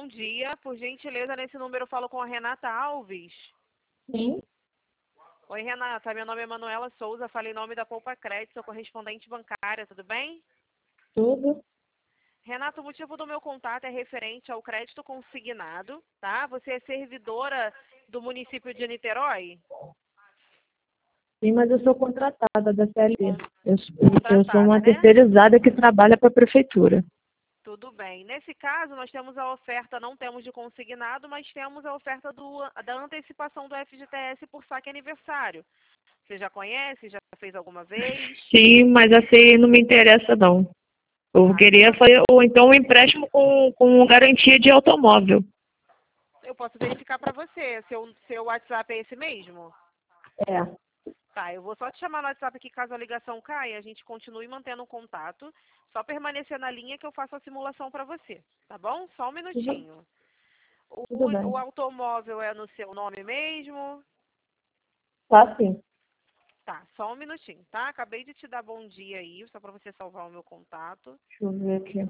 Bom dia, por gentileza, nesse número eu falo com a Renata Alves. Sim, Oi, Renata, meu nome é Manuela Souza, falei em nome da Poupa Crédito, sou correspondente bancária, tudo bem? tudo. Renata, o motivo do meu contato é referente ao crédito consignado, tá? Você é servidora do município de Niterói? Sim, mas eu sou contratada da CLT. Eu sou Contratada, uma né? terceirizada que trabalha para a prefeitura. Tudo bem. Nesse caso, nós temos a oferta, não temos de consignado, mas temos a oferta da antecipação do FGTS por saque aniversário. Você já conhece? Já fez alguma vez? Sim, mas assim não me interessa não. Eu Tá, queria fazer, ou então um empréstimo com garantia de automóvel. eu posso verificar para você. Seu WhatsApp é esse mesmo? É, Tá, eu vou só te chamar no WhatsApp aqui caso a ligação caia, a gente continue mantendo o contato. Só permanecer na linha que eu faço a simulação para você, tá bom? Só um minutinho. tudo O bem. automóvel é no seu nome mesmo? Tá sim. Tá, só um minutinho, tá? Acabei de te dar bom dia aí, só para você salvar o meu contato. Deixa eu ver aqui.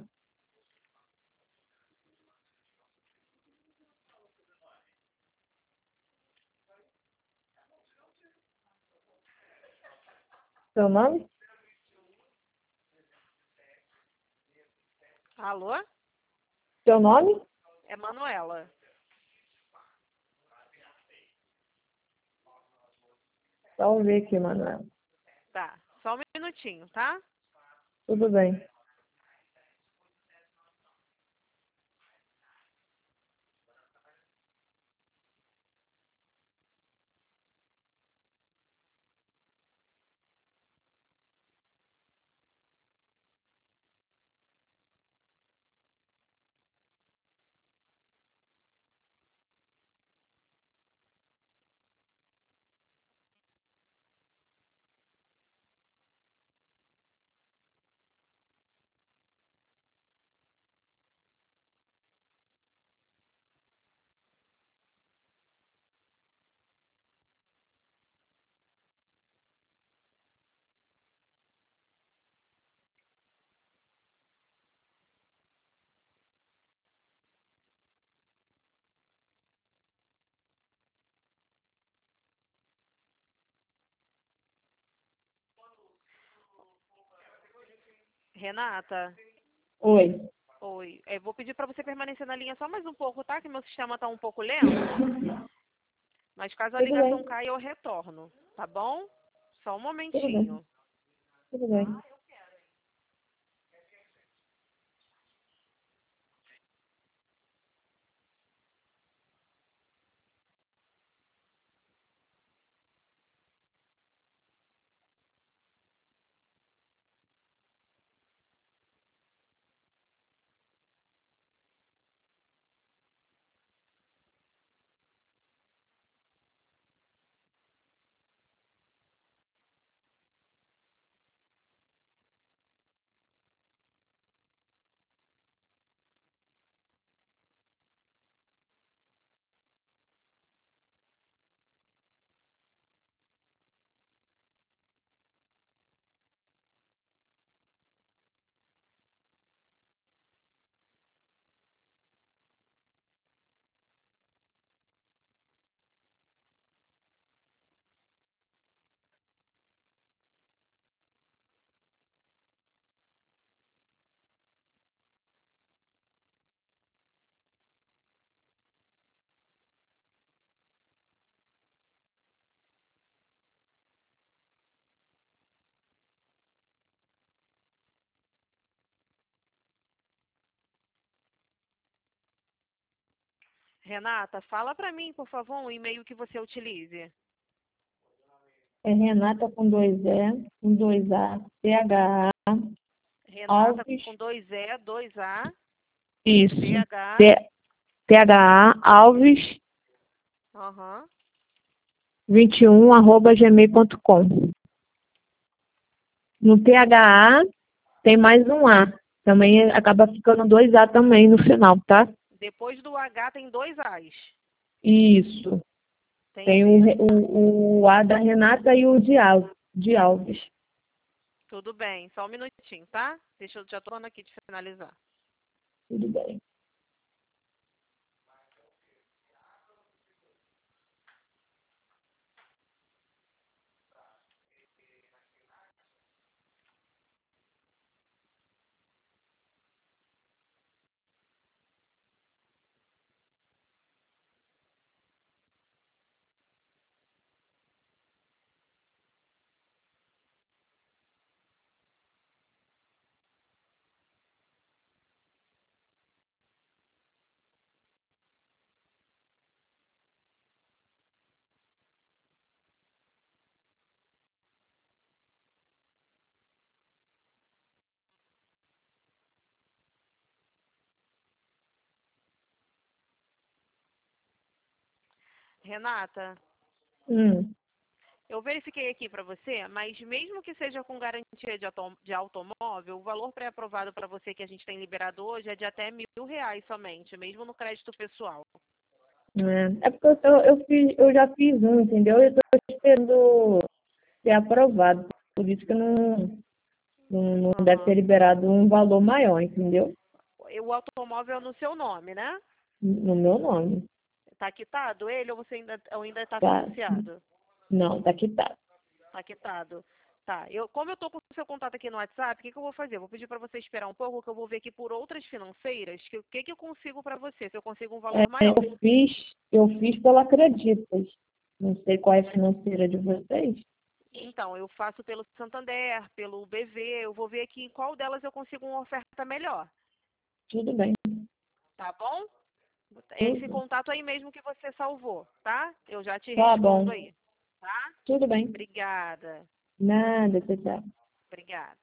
Seu nome? Alô? Seu nome? É Manuela. Vamos ver aqui, Manuel. Tá, só um minutinho, tá? Tudo bem. Renata? Oi. Oi. Eu vou pedir para você permanecer na linha só mais um pouco, tá? Que meu sistema tá um pouco lento. Mas caso a Tudo bem. ligação caia, eu retorno, tá bom? Só um Tudo bem. momentinho. Tudo bem. Renata, fala para mim, por favor, um e-mail que você utilize. É Renata com dois E, com dois A, THA, Renata Alves, com dois E, dois A, isso. TH, T- THA, Alves, aham. 21@gmail.com. No THA tem mais um A. Também acaba ficando dois A também no final, tá? Depois do H tem dois As. Isso. Tem Entendi. o A da Renata e o de Alves. Tudo bem, só um minutinho, tá? Já tô aqui de finalizar. Tudo bem. Renata, Hum. eu verifiquei aqui para você, mas mesmo que seja com garantia de automóvel, o valor pré-aprovado para você que a gente tem liberado hoje é de até R$ 1.000 somente, mesmo no crédito pessoal. É porque eu já fiz um, entendeu? Eu estou esperando ser aprovado. Por isso que não deve ter Aham. liberado um valor maior, entendeu? O automóvel é no seu nome, né? No meu nome. Tá quitado ele ou você ainda está Tá? financiado? Não, tá quitado. Tá quitado. Tá. Como eu tô com o seu contato aqui no WhatsApp, o que eu vou fazer? Vou pedir para você esperar um pouco, que eu vou ver aqui por outras financeiras, o que eu consigo para você, se eu consigo um valor maior. Eu fiz pela Acreditas. Não sei qual é a financeira de vocês. Então, eu faço pelo Santander, pelo BV, eu vou ver aqui em qual delas eu consigo uma oferta melhor. Tudo bem. Tá bom? Esse Tudo. contato aí mesmo que você salvou, tá? Eu já te Tá respondo bom. aí, tá? Tudo bem. Obrigada. Nada, tchau, tchau. Obrigada.